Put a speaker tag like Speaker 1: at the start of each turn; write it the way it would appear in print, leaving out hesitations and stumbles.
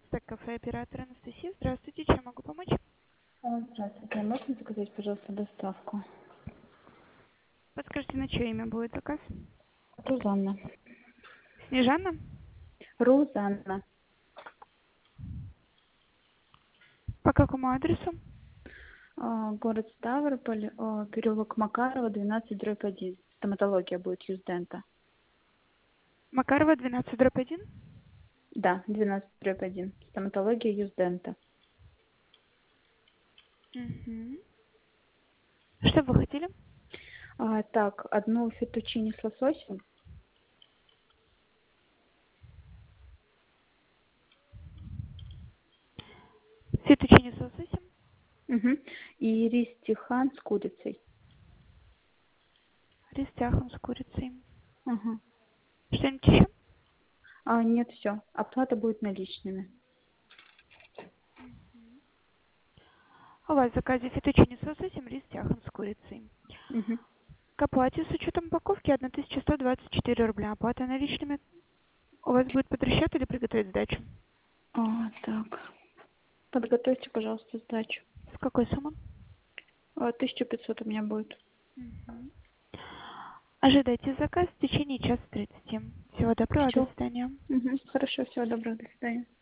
Speaker 1: Так, кафе оператор Анастасия. Здравствуйте, чем могу помочь?
Speaker 2: Здравствуйте. Можно заказать, пожалуйста, доставку?
Speaker 1: Подскажите, на чье имя будет заказ?
Speaker 2: Рузанна.
Speaker 1: Снежана?
Speaker 2: Рузанна.
Speaker 1: По какому адресу?
Speaker 2: Город Ставрополь, переулок Макарова, 12/1. Стоматология будет Юздента.
Speaker 1: Макарова, 12/1.
Speaker 2: Да, 12/1. Стоматология Юздента.
Speaker 1: Угу. Что бы вы хотели?
Speaker 2: Так, одну феттучини с лососем.
Speaker 1: Фетучини с лососем?
Speaker 2: Угу. И рис тихан с курицей.
Speaker 1: Рис тяхан с курицей.
Speaker 2: Ага.
Speaker 1: Что-нибудь еще?
Speaker 2: Нет, все. Оплата будет наличными.
Speaker 1: У вас в заказе фетучини с лососем, рис тяхан с курицей.
Speaker 2: Угу.
Speaker 1: К оплате с учетом упаковки 1124 рубля. Оплата наличными. У вас будет под расчет или приготовить сдачу?
Speaker 2: Так. Подготовьте, пожалуйста, сдачу.
Speaker 1: С какой суммы?
Speaker 2: 1500 у меня будет.
Speaker 1: Угу. Ожидайте заказ в течение часа 30. Всего доброго, до
Speaker 2: Все.
Speaker 1: свидания.
Speaker 2: Хорошо, всего доброго, до свидания.